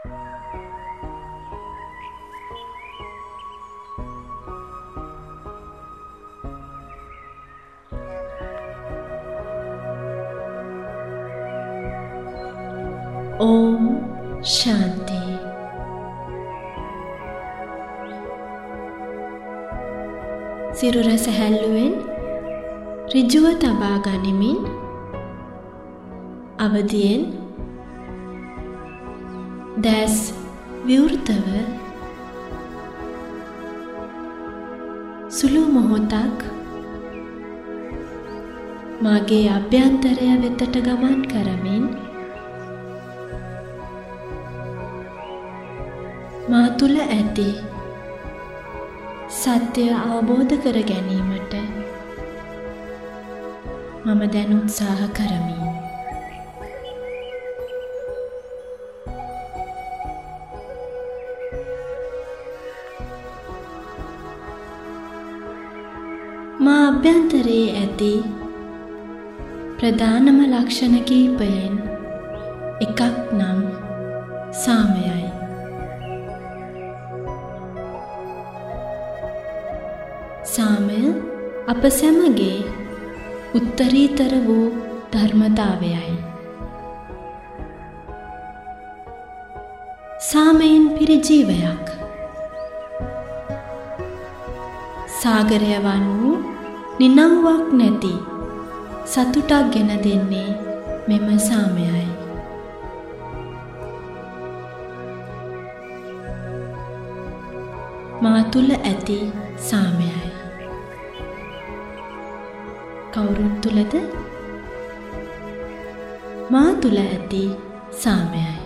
ओम शांति। සිරුර සැහැල්ලුවෙන් ඍජුව තබා ගනිමින් අවදියෙන් දැස් විවෘතව සුළු මොහොතක් මාගේ අභ්‍යන්තරය වෙතට ගමන් කරමින් මා තුළ ඇති සත්‍ය අවබෝධ කර ගැනීමට මම දැන් උත්සාහ කරමි. මා අභ්‍යන්තරයේ ඇති ප්‍රධානම ලක්ෂණ කීපයෙන් එකක් නම් සාමයයි. සාමය අප සැමගේ උත්තරීතර වූ ධර්මතාවයයි. සාමයෙන් පිරි ජීවයක් සාගරය වන්නු නිනව්වක් නැති සතුටක් ගෙන දෙන්නේ මෙම සාමයයි. මා තුළ ඇති සාමයයි. කවුරුන් තුළද? මා තුළ ඇති සාමයයි.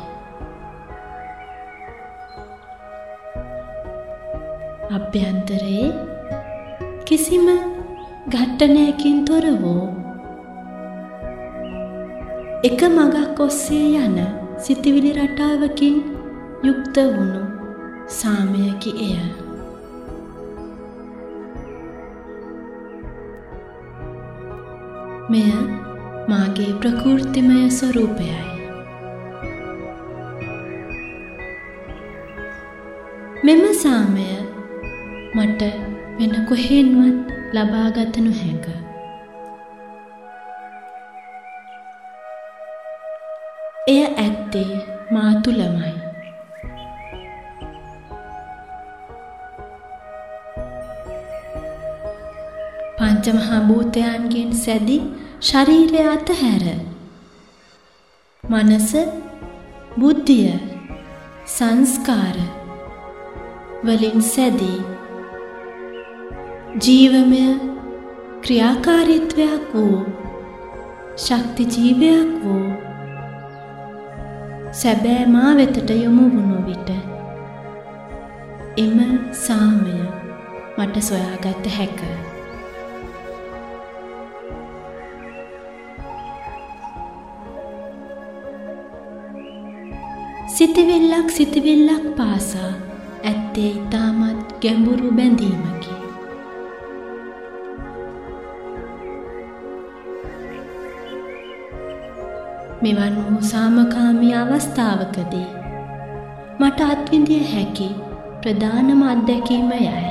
අභ්‍යන්තරයේ කිසිම ඝට්ටනයකින් තොර වූ එක මගක් ඔස්සේ යන සිතිවිලි රටාවකින් යුක්ත වුණු සාමයකි එය. මෙය මාගේ ප්‍රකෘතිමය ස්වરૂපයයි. මෙම සාමය මට වෙන කොහෙන්වත් ලබාගත නොහැක. එය ඇත්තේ මා තුළමයි. පංචමහා භූතයන්ගෙන් සැදි ශරීරය අතහැර මනස, බුද්ධිය, සංස්කාර වලින් සැදී ජීවමය ක්‍රියාකාරීත්වයක් වූ ශක්ති ජීවයක් වූ සැබෑ මා වෙතට යොමු වුණු විට එම සාමය මට සොයාගත හැක. සිතිවිල්ලක් පාසා ඇත්තේ ඊටමත් ගැඹුරු බැඳීමකි. මෙවන් වූ සාමකාමී අවස්ථාවකදී මට අත්විඳිය හැකි ප්‍රධානම අත්දැකීම යයි.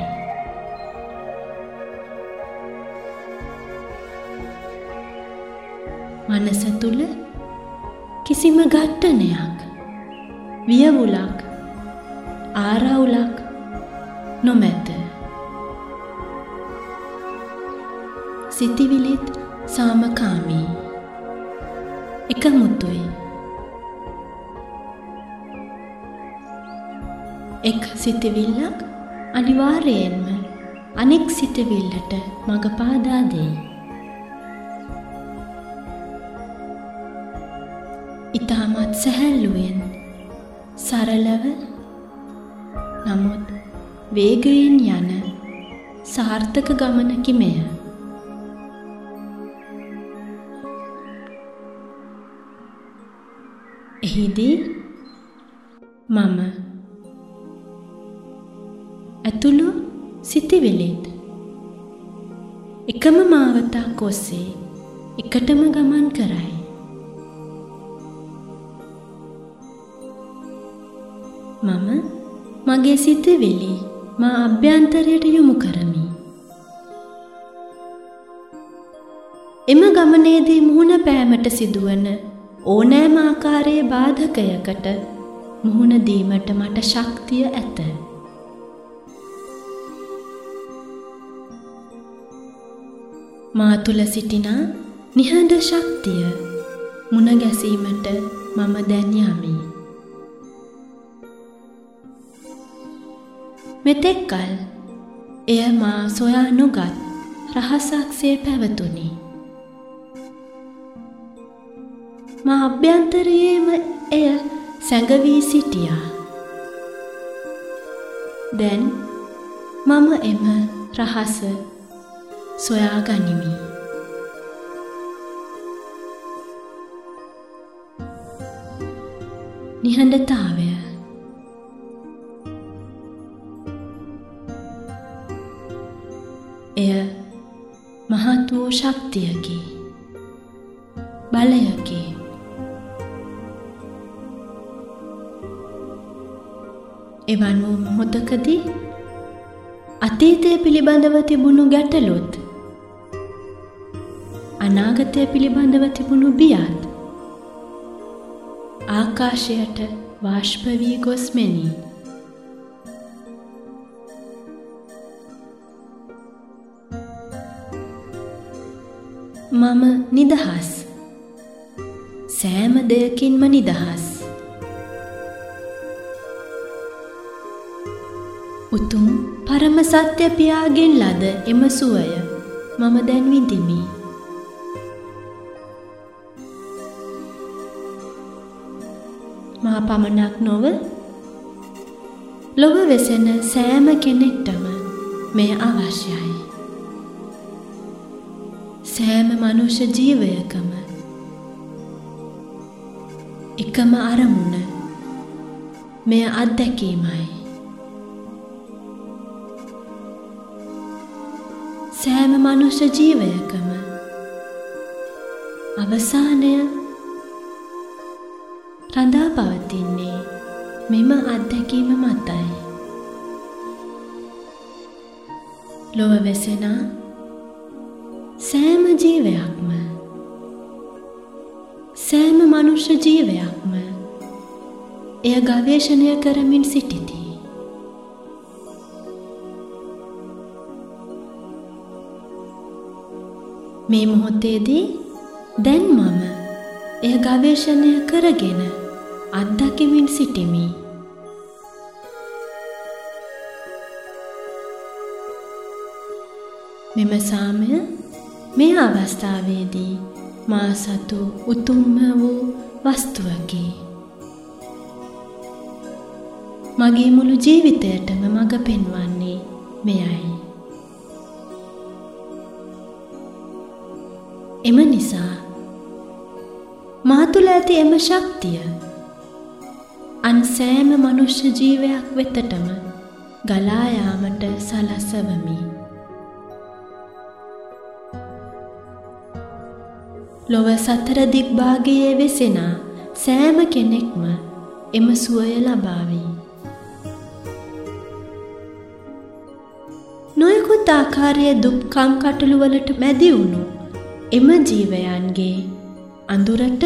මනස තුළ කිසිම ඝට්ටනයක්, වියවුලක්, ආරවුලක් නොමැත. සිතිවිලිත් සාමකාමී, එකමුතුයි. එක් සිතිවිල්ලක් අනිවාර්යයෙන්ම අනෙක් සිතිවිල්ලට මඟ පාදා දෙයි. ඊටමත් සැහැල්ලුවෙන්, සරලව, නමුත් වේගයෙන් යන සාර්ථක ගමනකි මෙය. එහිදී මම ඇතුළු සිතිවිලිත් එකම මාවතක් ඔස්සේ එකටම ගමන් කරයි. මම මගේ සිතුවිලි මා අභ්‍යන්තරයට යොමු කරමි. එම ගමනේදී මුහුණ පෑමට සිදුවන ඕනෑම ආකාරයේ බාධකයකට මුහුණ දීමට මට ශක්තිය ඇත. මා තුළ සිටින නිහඬ ශක්තිය මුණ ගැසීමට මම දැන් යමි. මෙතෙක් කල එය මා සොයා නොගත් රහසක්සේ පැවතුණි. මා අභ්‍යන්තරයේම එය සැඟවී සිටියා. දැන් මම එම රහස සොයා ගනිමි. නිහඬතාවය. එය මහත් වූ ශක්තියකි, බලයකි. එවන් වූ මොහොතකදී අතීතය පිළිබඳව තිබුණු ගැටලුත් අනාගතය පිළිබඳව තිබුණු බියත් ආකාශයට වාෂ්ප වී ගොස් මෙනි. මම නිදහස්. සෑම දෙයකින්ම නිදහස්. උතුම් පරම සත්‍ය පියාගෙන් ලද එම සුවය මම දැන් විඳිමි. මා පමණක් නොව ලොව වෙසෙන සෑම කෙනෙක්ටම මෙය අවශ්‍යයි. සෑම මනුෂ්‍ය ජීවයකම එකම අරමුණ මෙය අත්දැකීමයි. සෑම මනුෂ්‍ය ජීවයකම අවසානය රඳා පවතින්නේ මෙම අත්දැකීම මතයි. ලොව වෙසෙන සෑම ජීවයක්ම, සෑම මනුෂ්‍ය ජීවයක්ම එය ගවේෂණය කරමින් සිටිති. මේ මොහොතේදී දැන් මම එය ගවේෂණය කරගෙන අත්දැකීමින් සිටිමි. මෙම සාමය මේ අවස්ථාවේදී මා සතු උතුම්ම වූ වස්තුවකි. මගේ මුළු ජීවිතයටම මඟ පෙන්වන්නේ මෙයයි. එම නිසා මා තුළ ඇති එම ශක්තිය අන් සෑම මනුෂ්‍ය ජීවයක් වෙතටම ගලා යාමට සලස්වමි. ලොව සතර දිග්භාගයේ වෙසෙන සෑම කෙනෙක්ම එම සුවය ලබාවි. නොයෙකුත් ආකාරයේ දුක්ඛම් කටළු වලට මැදි වුණු එම ජීවයන්ගේ අඳුරට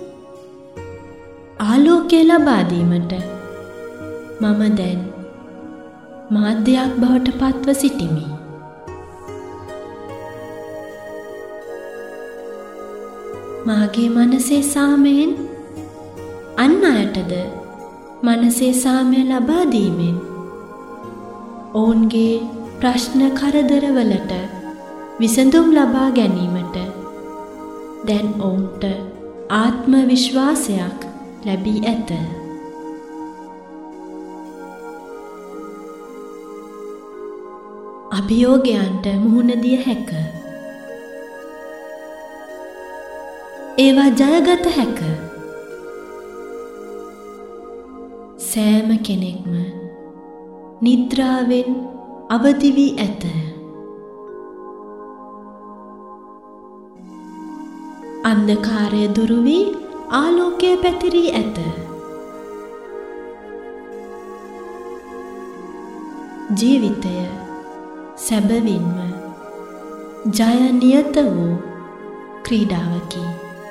ආලෝකය ලබා දීමට මම දැන් මාධ්‍යයක් බවට පත්ව සිටිමි. මාගේ මනසේ සාමයෙන් අන් අයටද මනසේ සාමය ලබා දීමෙන් ඔවුන්ගේ ප්‍රශ්න කරදරවලට විසඳුම් ලබා ගැනීමට දැන් ඔවුන්ට ආත්ම විශ්වාසයක් ලැබී ඇත. අභියෝගයන්ට මුහුණ දිය හැක. ඒවා ජයගත හැක. සෑම කෙනෙක්ම නිද්‍රාවෙන් අවදි වී ඇත. අන්ධකාරය දුරු වී ආලෝකය පැතිරී ඇත. ජීවිතය සැබවින්ම ජය නියත වූ ක්‍රීඩාවකි.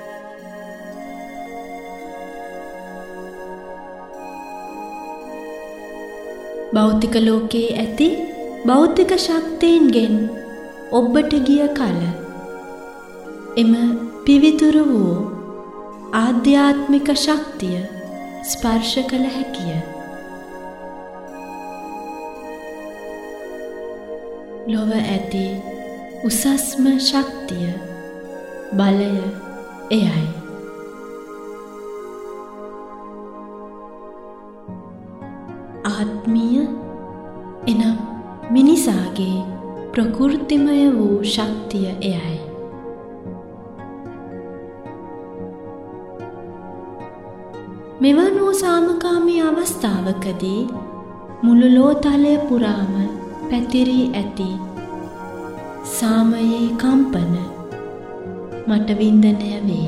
භෞතික ලෝකයේ ඇති භෞතික ශක්තියින්ගෙන් ඔබට ගිය කල එම පිවිතුරු වූ ආධ්‍යාත්මික ශක්තිය ස්පර්ශ කළ හැකිය. ලොව ඇති උසස්ම ශක්තිය බලය එයයි. ආත්මීය එනම් මිනිසාගේ ප්‍රකෘතිමය වූ ශක්තිය එයයි. මෙවන් වූ සාමකාමී අවස්ථාවකදී මුළු ලෝතලය පුරාම පැතිරී ඇති සාමයේ කම්පන මට වින්දනය වේ.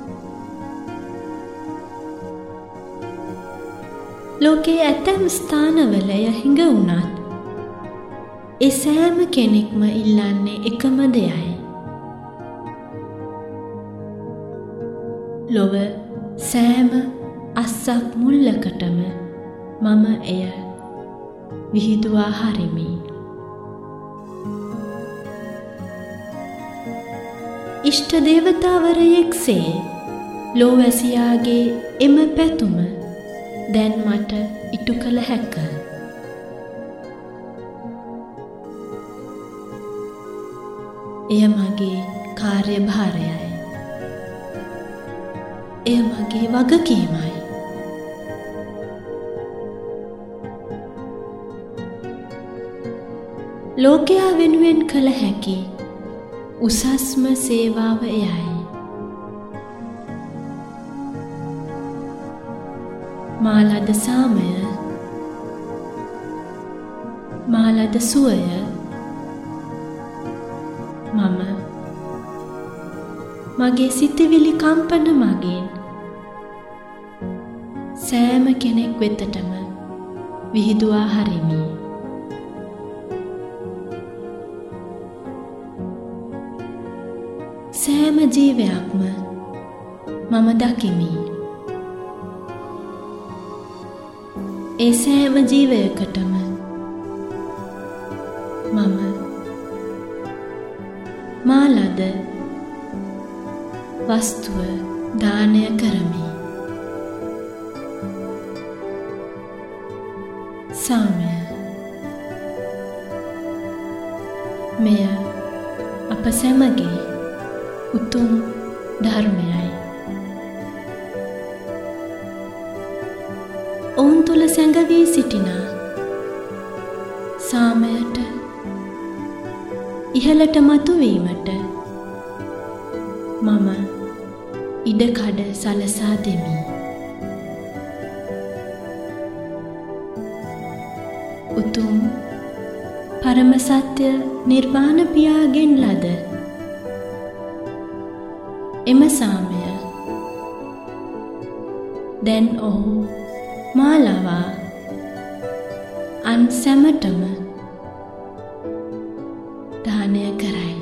ලෝකයේ ඇතැම් ස්ථානවල එය හිඟ වුණත් ඒ සෑම කෙනෙක්ම ඉල්ලන්නේ එකම දෙයයි. ලොව සෑම අස්සක් මුල්ලකටම මම එය විහිදුවා හරිමි. ඉෂ්ට දේවතාවරයෙක්සේ ලෝවැසියාගේ එම පැතුම දැන් මට ඉටු කළ හැක. එය මගේ කාර්යභාරයයි. එය මගේ වගකීමයි. ලෝකයා වෙනුවෙන් කළ හැකි උසස්ම සේවාව එයයි. මාලද සාමය, මාලද සුවය මම මගේ සිතවිලි කම්පන මගින් සෑම කෙනෙක් වෙතටම විහිදුවා හරිමි. සෑම ජීවයක්ම මම දකිමි. ඒ සෑම ජීවයකටම මම මාලද වස්තුව දානය කරමි. සාමය මෙය අප සැමගේ උතුම් ධර්මයයි. ඔවුන් තුළ සැඟවී සිටිනා සාමයට ඉහළට මතුවීමට මම ඉඩකඩ සලසා දෙමි. උතුම් පරම සත්‍ය නිර්වාණ පියාගෙන් ලද එම සාමය දැන් ඔහු මා ලවා අන් සැමටම දානය කරයි.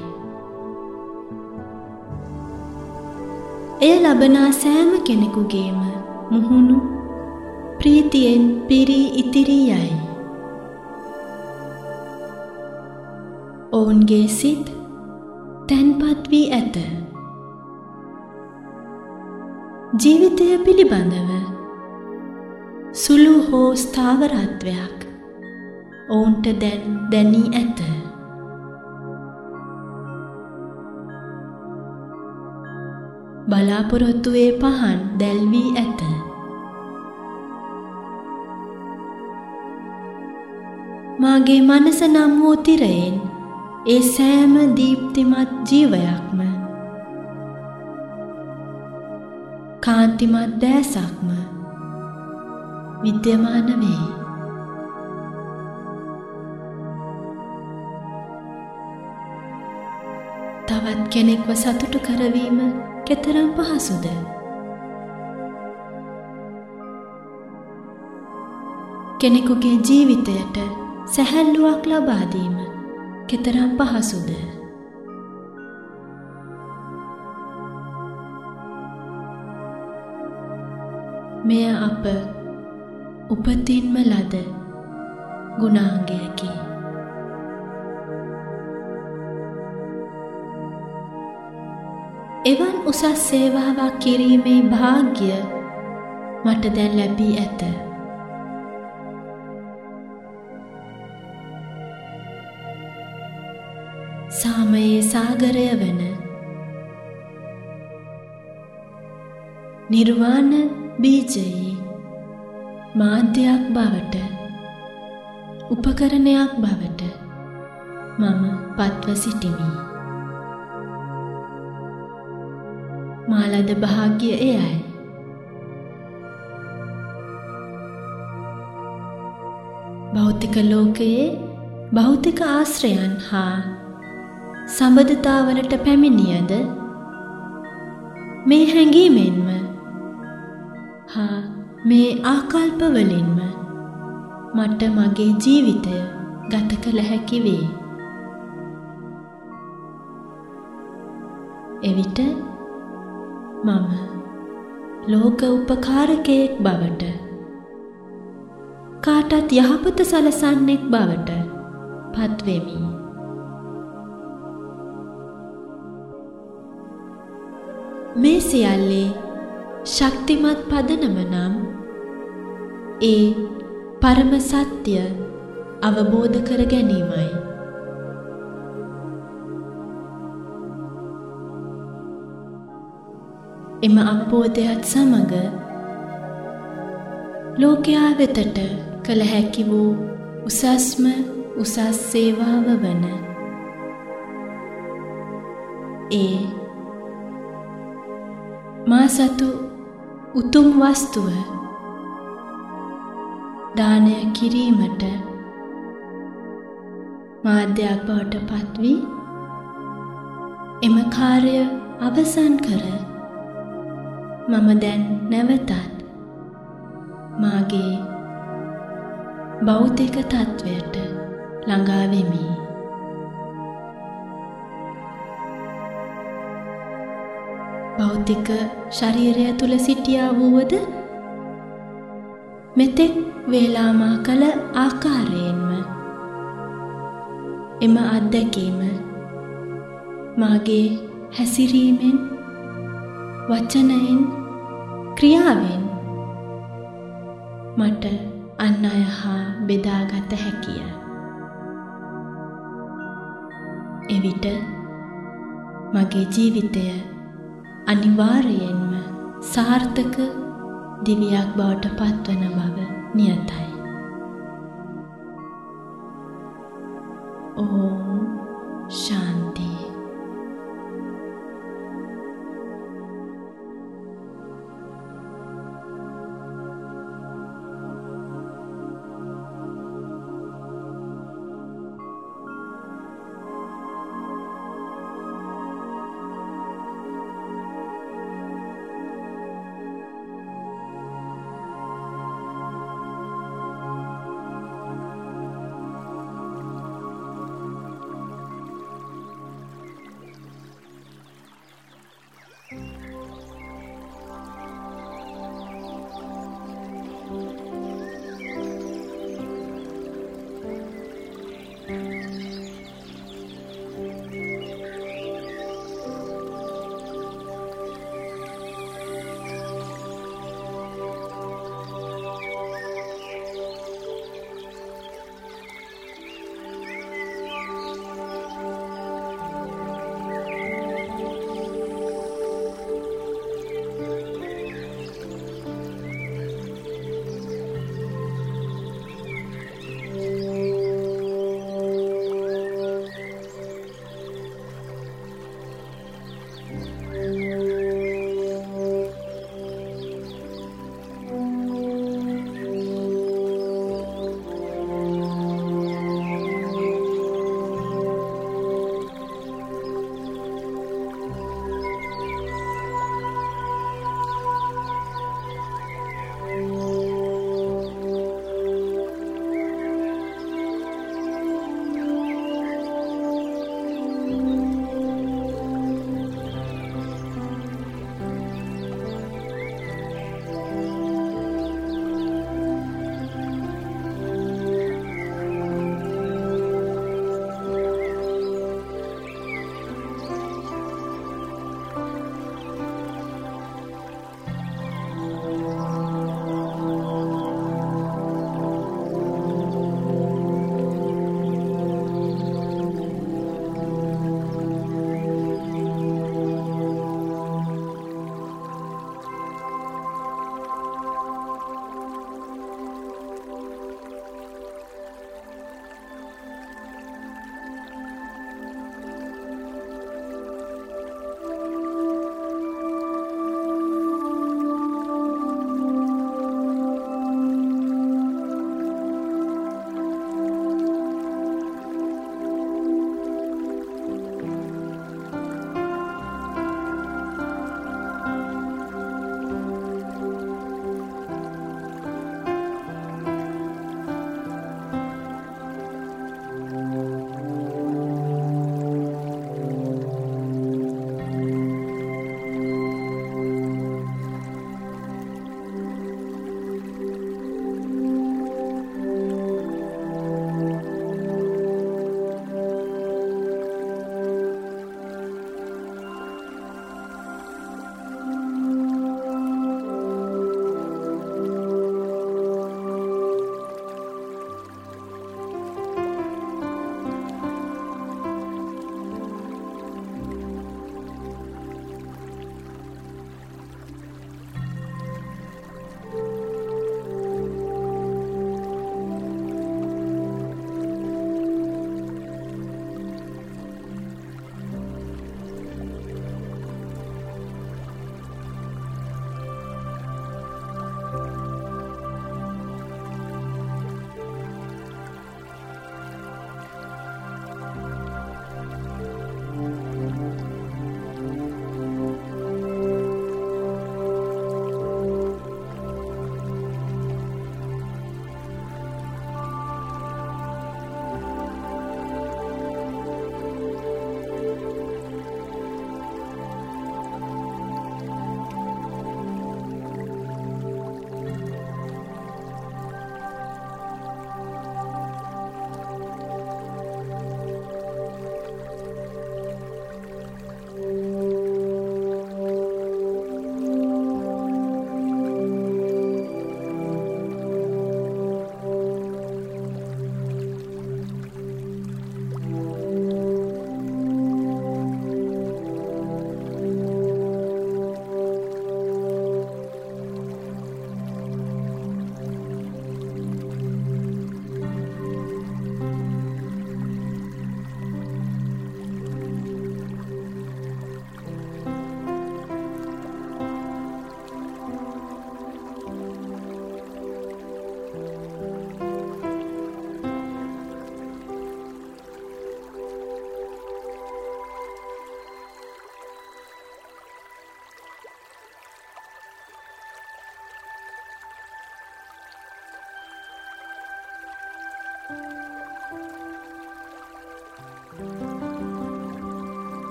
එය ලබනා සෑම කෙනෙකුගේම මුහුණු ප්‍රීතියෙන් පිරී ඉතිරී යයි. ඔවුන්ගේ සිත් තැන්පත් වී ඇත. ජීවිතය පිළිබඳව සුළු හෝ ස්ථාවරත්වයක් ඔවුන්ට දැන් දැනී ඇත. බලාපොරොත්තුවේ පහන් දැල්වී ඇත. මාගේ මනස නම් වූ තිරයෙන් ඒ සෑම දීප්තිමත් ජීවයක්ම කාන්තිමත් දැසක්ම විද්‍යමාන වේ. තවත් කෙනෙක්ව සතුටු කරවීම කෙතරම් පහසුද? කෙනෙකුගේ ජීවිතයට සැහැල්ලුවක් ලබා දීම කෙතරම් පහසුද? මෙය අප උපතින්ම ලද ගුණාංගයකි. එවන් උසස් සේවාවක් කිරීමේ භාග්‍ය මට දැන් ලැබී ඇත. සාමයේ සාගරය වන නිර්වාණ බීජයේ මාධ්‍යයක් බවට, උපකරණයක් බවට මම පත්ව සිටිමි. මාලද භාග්‍ය එයයි. භෞතික ලෝකයේ භෞතික ආශ්‍රයන් හා සම්බන්ධතාවලට පැමිණියද මේ හැඟීමෙන්ම හා මේ ආකල්පවලින්ම මට මගේ ජීවිතය ගත කළ හැකි වේ. එවිට මම ලෝක උපකාරකයෙක් බවට, කාටත් යහපත සලසන්නෙක් බවට පත්වෙමි. මේ සියල්ලේ ශක්තිමත් පදනම නම් ඒ පරම සත්‍ය අවබෝධ කර ගැනීමයි. එම අවබෝධයත් සමග ලෝකයා වෙතට කළ හැකි වූ උසස්ම උසස් සේවාව වන ඒ මා සතු උතුම් වස්තුව දානය කිරීමට මාධ්‍යයක් බවට පත්වී එම කාර්ය අවසන් කර මම දැන් නැවතත් මාගේ භෞතික තත්වයට ළඟා වෙමි. භෞතික ශරීරය තුල සිටියා වූවද මෙතෙක් වේලාමා කළ ආකාරයෙන්ම එම අත්දැකීම මාගේ හැසිරීමෙන්, වචනයෙන්, ක්‍රියාවෙන් මට අන් අය හා බෙදාගත හැකිය. එවිට මගේ ජීවිතය අනිවාර්යයෙන්ම සාර්ථක දිවියක් බවට පත්වන බව නියතයි. ඕ